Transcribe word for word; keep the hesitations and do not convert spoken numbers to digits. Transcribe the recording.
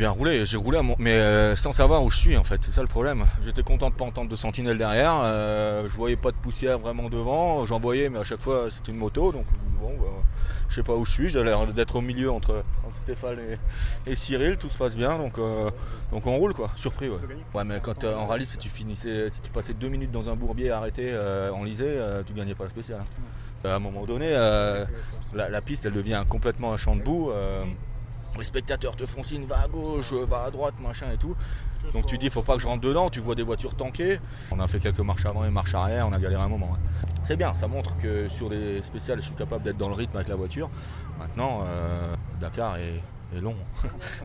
bien roulé, j'ai roulé à mon... mais euh, sans savoir où je suis en fait, c'est ça le problème. J'étais content de pas entendre de sentinelle derrière, euh, je voyais pas de poussière vraiment devant, j'en voyais mais à chaque fois c'était une moto, donc bon, bah, je sais pas où je suis, j'ai l'air d'être au milieu entre, entre Stéphane et, et Cyril, tout se passe bien, donc, euh, donc on roule quoi, surpris ouais. Ouais mais quand euh, en rallye si tu finissais, si tu passais deux minutes dans un bourbier arrêté euh, enlisé, euh, tu gagnais pas la spéciale. Hein. À un moment donné, euh, la, la piste elle devient complètement un champ de boue. Euh, Les spectateurs te font signe, va à gauche, va à droite, machin et tout. Donc tu dis, faut pas que je rentre dedans, tu vois des voitures tankées. On a fait quelques marches avant et marches arrière, on a galéré un moment. Hein. C'est bien, ça montre que sur des spéciales, je suis capable d'être dans le rythme avec la voiture. Maintenant, euh, Dakar est, est long.